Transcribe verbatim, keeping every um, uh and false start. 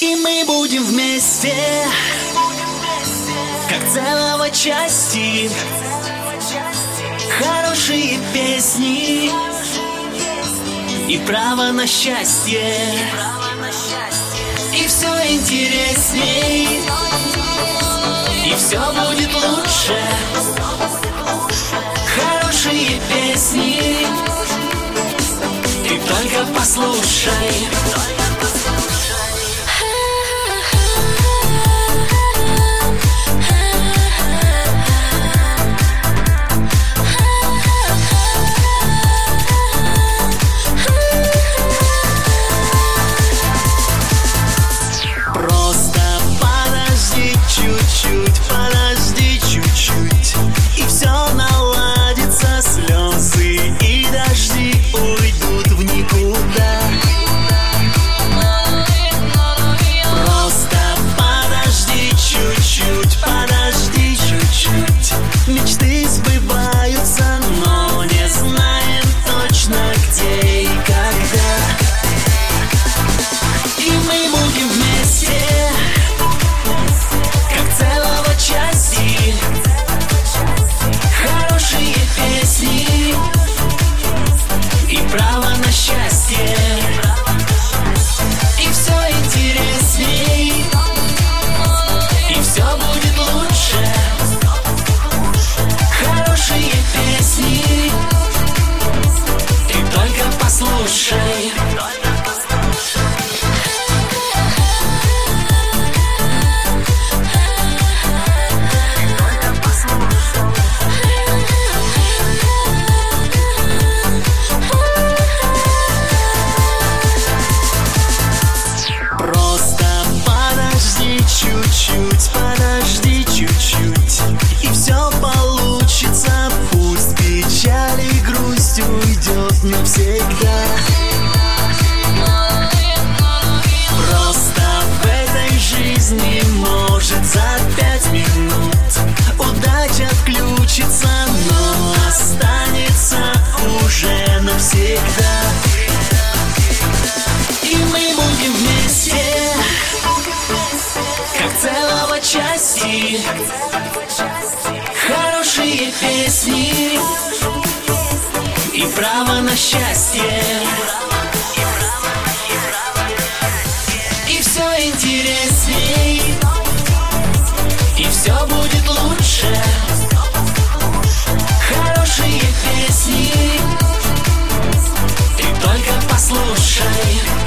И мы будем вместе, как целого части. Хорошие песни и право на счастье. И все интересней, и все будет лучше. Хорошие песни ты только послушай. Чуть-чуть, подожди чуть-чуть, и все наладится, слезы и дожди уйдут в никуда. Просто подожди чуть-чуть, подожди чуть-чуть. Мечты сбываются, но не знаем точно где и когда. И мы будем вместе, хорошие песни и право на счастье. И все интересней, и все будет лучше. Хорошие песни ты только послушай. Чуть-чуть, подожди чуть-чуть, и все получится. Пусть печаль и грусть уйдет навсегда. Просто в этой жизни может за пять минут удача включится, но останется уже навсегда. И мы будем вместе, как целого части. Хорошие песни и право на счастье. И все интересней, и все будет лучше. Хорошие песни ты только послушай.